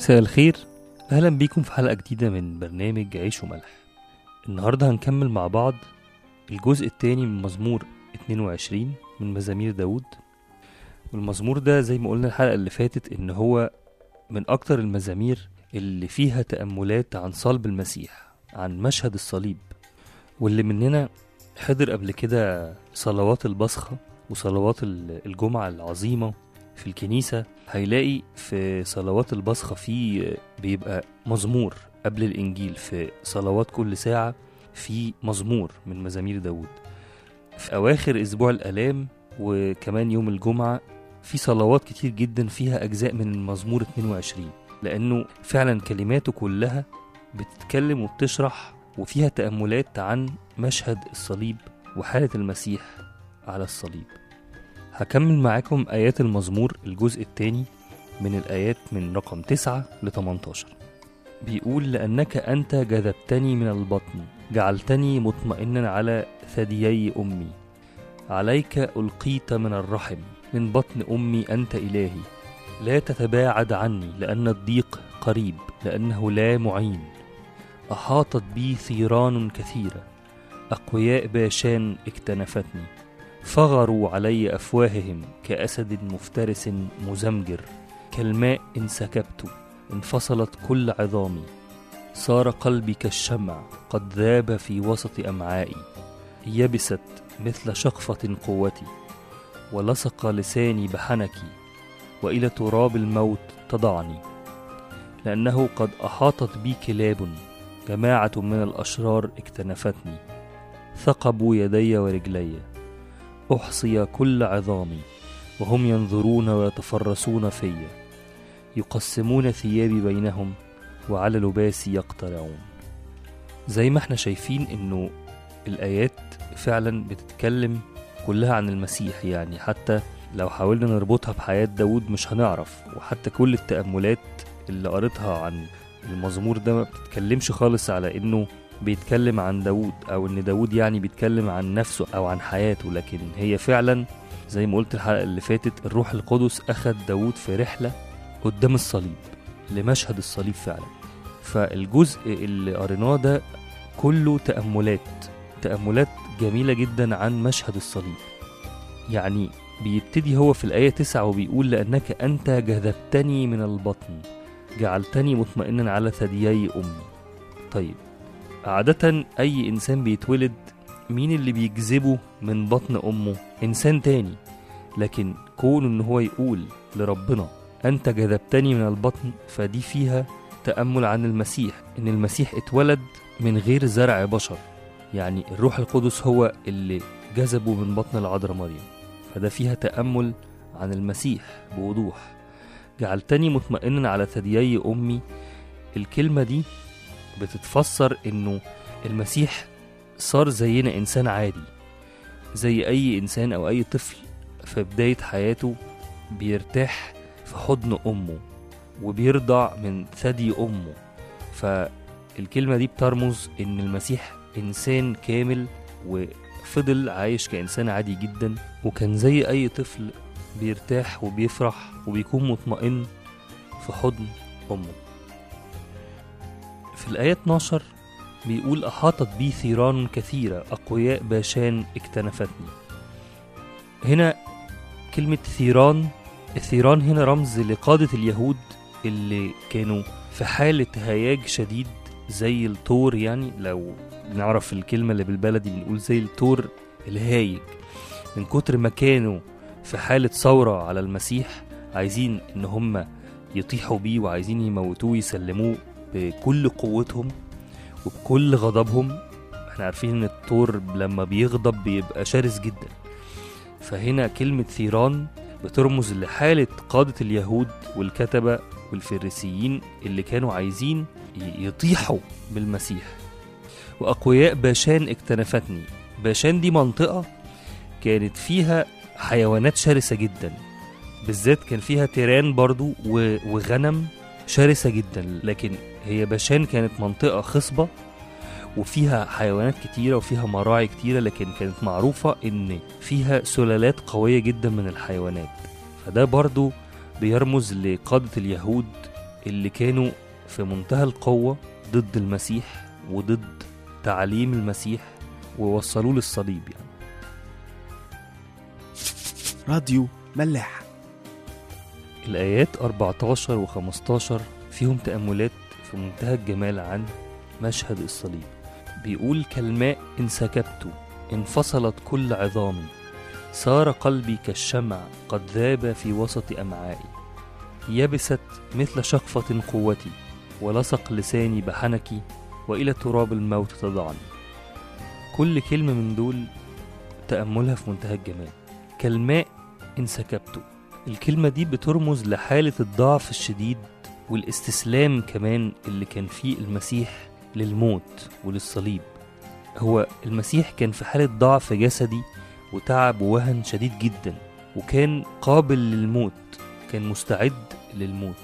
مساء الخير، أهلا بيكم في حلقة جديدة من برنامج عيش وملح. النهاردة هنكمل مع بعض الجزء الثاني من مزمور 22 من مزامير داود. والمزمور ده زي ما قلنا الحلقة اللي فاتت إن هو من أكتر المزامير اللي فيها تأملات عن صلب المسيح، عن مشهد الصليب. واللي مننا حضر قبل كده صلوات البصخة وصلوات الجمعة العظيمة في الكنيسة، هيلاقي في صلوات البصخة في بيبقى مزمور قبل الإنجيل. في صلوات كل ساعة في مزمور من مزامير داود. في أواخر أسبوع الآلام وكمان يوم الجمعة في صلوات كتير جدا فيها أجزاء من المزمور 22، لأنه فعلا كلماته كلها بتتكلم وبتشرح وفيها تأملات عن مشهد الصليب وحالة المسيح على الصليب. هكمل معاكم آيات المزمور الجزء الثاني من الآيات من رقم 9 ل 18. بيقول: لأنك أنت جذبتني من البطن، جعلتني مطمئنا على ثديي أمي. عليك ألقيت من الرحم، من بطن أمي أنت إلهي. لا تتباعد عني، لأن الضيق قريب، لأنه لا معين. أحاطت بي ثيران كثيرة، أقوياء باشان اكتنفتني. فغروا علي أفواههم كأسد مفترس مزمجر. كالماء انسكبت، انفصلت كل عظامي. صار قلبي كالشمع، قد ذاب في وسط أمعائي. يبست مثل شقفة قوتي، ولصق لساني بحنكي. وإلى تراب الموت تضعني، لأنه قد أحاطت بي كلاب، جماعة من الأشرار اكتنفتني. ثقبوا يدي ورجلي، أحصي كل عظامي. وهم ينظرون ويتفرسون في، يقسمون ثيابي بينهم، وعلى لباسي يقترعون. زي ما احنا شايفين انه الآيات فعلا بتتكلم كلها عن المسيح، يعني حتى لو حاولنا نربطها بحياة داود مش هنعرف. وحتى كل التأملات اللي قريتها عن المزمور ده ما بتتكلمش خالص على انه بيتكلم عن داود، او ان داود يعني بيتكلم عن نفسه او عن حياته، لكن هي فعلا زي ما قلت الحلقة اللي فاتت الروح القدس اخد داود في رحلة قدام الصليب لمشهد الصليب فعلا. فالجزء اللي قريناه ده كله تأملات جميلة جدا عن مشهد الصليب. يعني بيبتدي هو في الآية 9 وبيقول: لأنك أنت جذبتني من البطن، جعلتني مطمئنا على ثديي أمي. طيب، عادة أي إنسان بيتولد مين اللي بيجذبه من بطن أمه؟ إنسان تاني. لكن كون إن هو يقول لربنا أنت جذبتني من البطن، فدي فيها تأمل عن المسيح، إن المسيح اتولد من غير زرع بشر. يعني الروح القدس هو اللي جذبه من بطن العذراء مريم، فده فيها تأمل عن المسيح بوضوح. جعلتني مطمئنا على ثديي أمي، الكلمة دي بتتفسر إنه المسيح صار زينا، إنسان عادي زي أي إنسان أو أي طفل في بداية حياته بيرتاح في حضن أمه وبيرضع من ثدي أمه. فالكلمة دي بترمز إن المسيح إنسان كامل وفضل عايش كإنسان عادي جدا، وكان زي أي طفل بيرتاح وبيفرح وبيكون مطمئن في حضن أمه. في الآية 12 بيقول: أحاطت بي ثيران كثيرة، أقوياء باشان اكتنفتني. هنا كلمة ثيران، الثيران هنا رمز لقادة اليهود اللي كانوا في حالة هياج شديد زي الطور. يعني لو نعرف الكلمة اللي بالبلدي بنقول زي الطور الهايج، من كتر ما كانوا في حالة ثورة على المسيح، عايزين إن هم يطيحوا بيه وعايزين يموتوه يسلموه بكل قوتهم وبكل غضبهم. احنا عارفين ان الطور لما بيغضب بيبقى شرس جدا. فهنا كلمة ثيران بترمز لحالة قادة اليهود والكتبة والفريسيين اللي كانوا عايزين يطيحوا بالمسيح. وأقوياء باشان اكتنفتني. باشان دي منطقة كانت فيها حيوانات شرسة جدا، بالذات كان فيها تيران برضو وغنم شرسة جدا. لكن هي باشان كانت منطقة خصبة وفيها حيوانات كتيرة وفيها مراعي كتيرة، لكن كانت معروفة ان فيها سلالات قوية جدا من الحيوانات. فده برضو بيرمز لقادة اليهود اللي كانوا في منتهى القوة ضد المسيح وضد تعليم المسيح ووصلوه للصليب يعني. راديو ملاح. الآيات 14 و 15 فيهم تأملات في منتهى الجمال عن مشهد الصليب. بيقول: كالماء انسكبت، انفصلت كل عظامي، صار قلبي كالشمع قد ذاب في وسط أمعائي، يبست مثل شقفة قوتي، ولصق لساني بحنكي، وإلى تراب الموت تضعني. كل كلمة من دول تأملها في منتهى الجمال. كالماء انسكبت، الكلمة دي بترمز لحالة الضعف الشديد والاستسلام كمان اللي كان فيه المسيح للموت وللصليب. هو المسيح كان في حالة ضعف جسدي وتعب ووهن شديد جدا، وكان قابل للموت، كان مستعد للموت.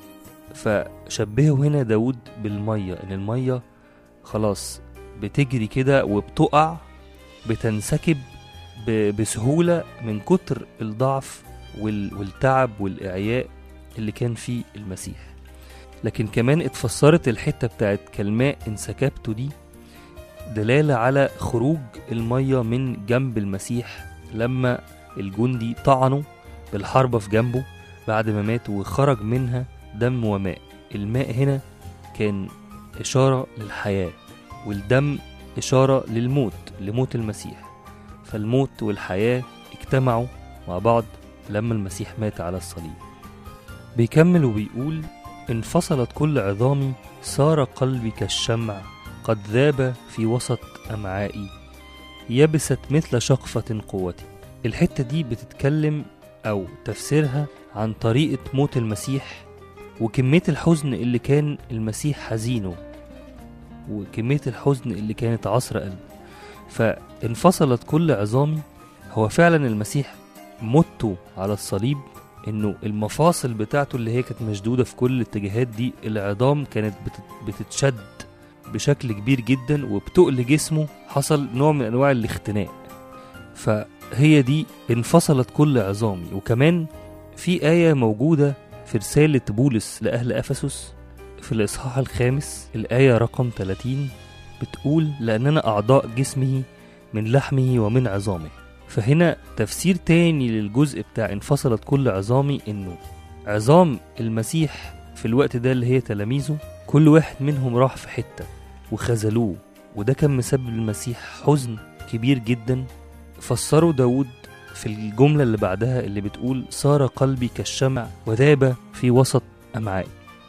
فشبهه هنا داود بالمية، ان المية خلاص بتجري كده وبتقع، بتنسكب بسهولة من كتر الضعف والتعب والإعياء اللي كان فيه المسيح. لكن كمان اتفسرت الحتة بتاعت كالماء انسكبته دي دلالة على خروج المية من جنب المسيح لما الجندي طعنه بالحربة في جنبه بعد ما مات، وخرج منها دم وماء. الماء هنا كان إشارة للحياة، والدم إشارة للموت، لموت المسيح. فالموت والحياة اجتمعوا مع بعض لما المسيح مات على الصليب. بيكمل وبيقول: انفصلت كل عظامي، صار قلبي كالشمع قد ذاب في وسط أمعائي، يبست مثل شقفة قوتي. الحتة دي بتتكلم أو تفسيرها عن طريقة موت المسيح وكمية الحزن اللي كان المسيح حزينه، وكمية الحزن اللي كانت عصر قلبه. فانفصلت كل عظامي، هو فعلا المسيح موته على الصليب، انه المفاصل بتاعته اللي هي كانت مشدودة في كل الاتجاهات دي، العظام كانت بتتشد بشكل كبير جدا، وبتقل جسمه حصل نوع من انواع الاختناق. فهي دي انفصلت كل عظامي. وكمان في آية موجودة في رسالة بولس لأهل أفسس في الإصحاح 5 الآية رقم 30 بتقول: لأننا أعضاء جسمه من لحمه ومن عظامه. فهنا تفسير تاني للجزء بتاع انفصلت كل عظامي، إنه عظام المسيح في الوقت ده اللي هي تلاميذه كل واحد منهم راح في حتة وخذلوه، وده كان مسبب المسيح حزن كبير جدا. فسروا داود في الجملة اللي بعدها اللي بتقول: صار قلبي كالشمع وذاب في وسط أمعائي.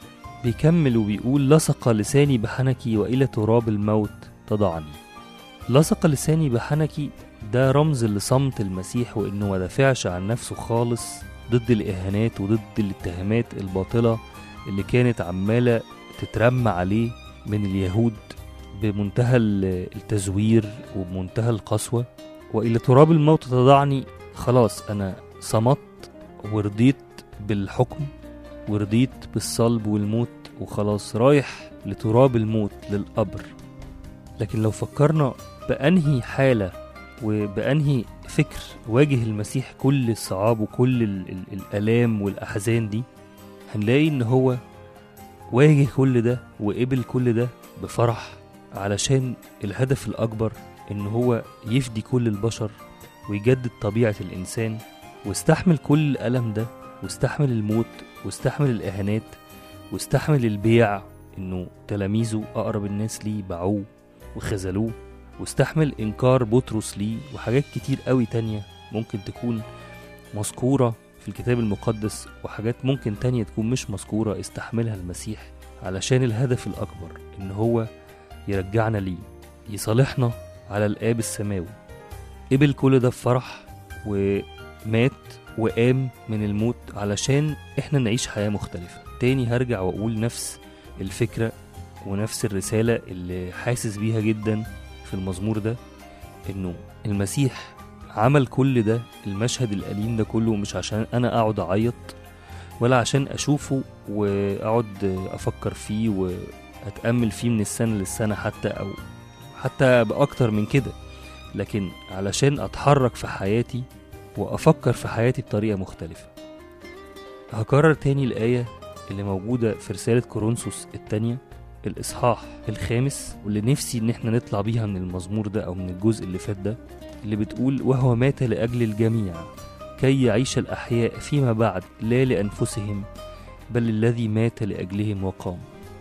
بيكمل وبيقول: لصق لساني بحنكي وإلى تراب الموت تضعني. لصق لساني بحنكي ده رمز لصمت المسيح، وإنه ما دافعش عن نفسه خالص ضد الإهانات وضد الاتهامات الباطلة اللي كانت عمالة تترمى عليه من اليهود بمنتهى التزوير وبمنتهى القسوة. وإلى تراب الموت تضعني، خلاص أنا صمت ورضيت بالحكم ورضيت بالصلب والموت، وخلاص رايح لتراب الموت للقبر. لكن لو فكرنا بأنهي حالة وبأنهي فكر واجه المسيح كل الصعاب وكل الآلام والأحزان دي، هنلاقي إن هو واجه كل ده وقبل كل ده بفرح، علشان الهدف الأكبر إن هو يفدي كل البشر ويجدد طبيعة الإنسان. واستحمل كل الألم ده، واستحمل الموت، واستحمل الإهانات، واستحمل البيع، إنه تلاميذه أقرب الناس ليه باعوه وخذلوه، واستحمل إنكار بطرس ليه، وحاجات كتير قوي تانية ممكن تكون مذكورة في الكتاب المقدس، وحاجات ممكن تانية تكون مش مذكورة استحملها المسيح علشان الهدف الأكبر، إن هو يرجعنا ليه، يصالحنا على الآب السماوي. قبل كل ده بفرح ومات وقام من الموت علشان احنا نعيش حياة مختلفة. تاني هرجع وأقول نفس الفكرة ونفس الرسالة اللي حاسس بيها جدا في المزمور ده، إنه المسيح عمل كل ده، المشهد الأليم ده كله، مش عشان أنا أقعد أعيط ولا عشان أشوفه وأقعد أفكر فيه وأتأمل فيه من السنة للسنة أو حتى بأكتر من كده، لكن علشان أتحرك في حياتي وأفكر في حياتي بطريقة مختلفة. هكرر تاني الآية اللي موجودة في رسالة كورنثوس الثانية الإصحاح 5، واللي نفسي إن احنا نطلع بيها من المزمور ده أو من الجزء اللي فات ده، اللي بتقول: وهو مات لأجل الجميع كي يعيش الأحياء فيما بعد لا لأنفسهم بل الذي مات لأجلهم وقام.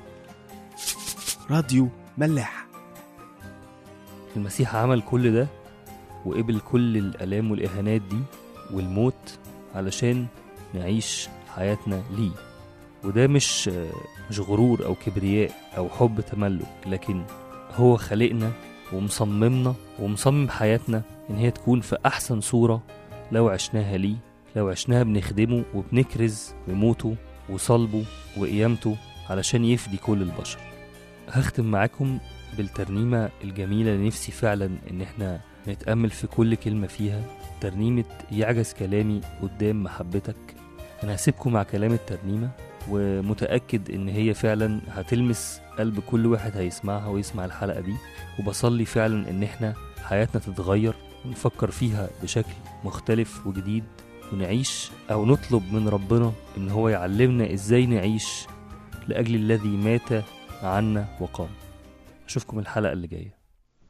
راديو ملاح. المسيح عمل كل ده وقبل كل الآلام والإهانات دي والموت علشان نعيش حياتنا ليه. وده مش غرور أو كبرياء أو حب تملك، لكن هو خلقنا ومصممنا ومصمم حياتنا إن هي تكون في أحسن صورة لو عشناها ليه، لو عشناها بنخدمه وبنكرز بموته وصلبه وقيامته علشان يفدي كل البشر. هختم معاكم بالترنيمة الجميلة اللي نفسي فعلا إن احنا نتأمل في كل كلمة فيها، ترنيمة يعجز كلامي قدام محبتك. أنا هسيبكم مع كلام الترنيمة، ومتأكد إن هي فعلا هتلمس قلب كل واحد هيسمعها ويسمع الحلقة دي. وبصلي فعلا إن احنا حياتنا تتغير ونفكر فيها بشكل مختلف وجديد، ونعيش أو نطلب من ربنا إن هو يعلمنا إزاي نعيش لأجل الذي مات عنا وقام. أشوفكم الحلقة اللي جاية.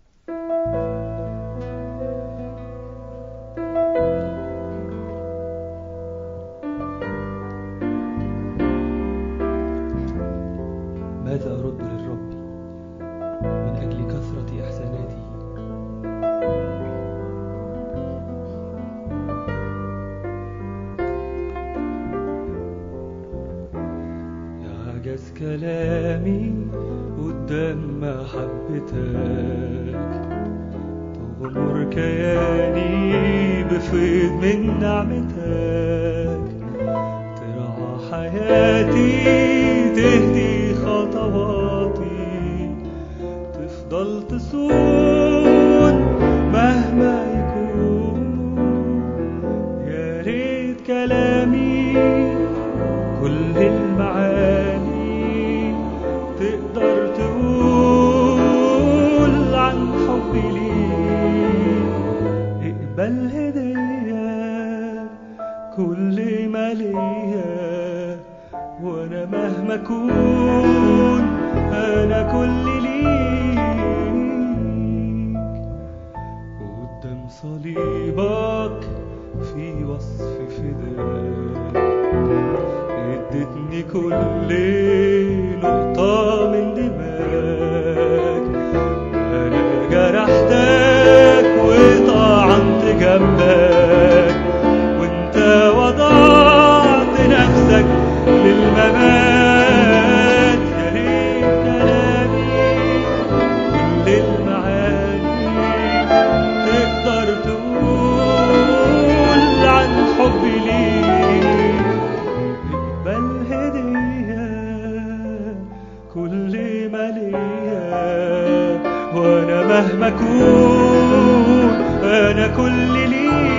ماذا أرد للرب من أجل كثرة إحساناته؟ يعجز كلامي قدام محبتك، تغمر كياني بفيض من نعمتك، ترعى حياتي تهدي خطواتي، تفضل تصون مهما يكون. يا ريت كلامي كل المعاني تقدر تقول عن حبي ليك. اقبل هدية كل ما ليا، وانا مهما اكون انا كل ليك. قدام صليبك في وصف فداك، ادتني كل نقطة من دماغك. انا جرحتك وطعنت جنبك، وانت وضعت نفسك للممات. يا ريت كلامي كل المعاني تقدر تقول عن حبي ليك. اقبل هدية كل ما ليا، وانا مهما اكون انا كل ليك.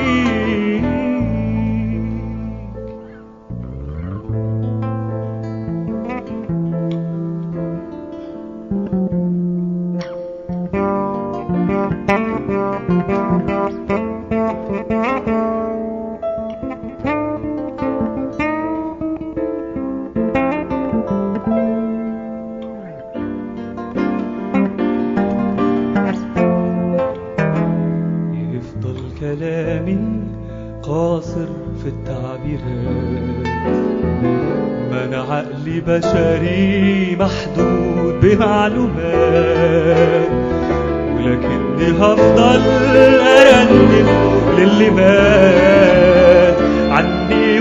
يفضل كلامي قاصر في التعبيرات، ما انا عقلي بشري محدود بمعلومات، ولكني هفضل ارنم للي مات عني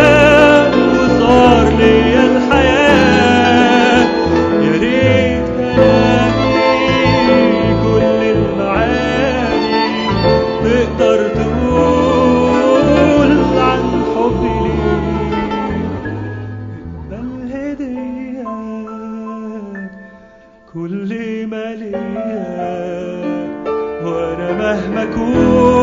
وصار لي الحياة. يا ريت كلامي كل المعاني تقدر تقول عن حبي ليك. اقبل هدية كل ما ليا، وانا مهما اكون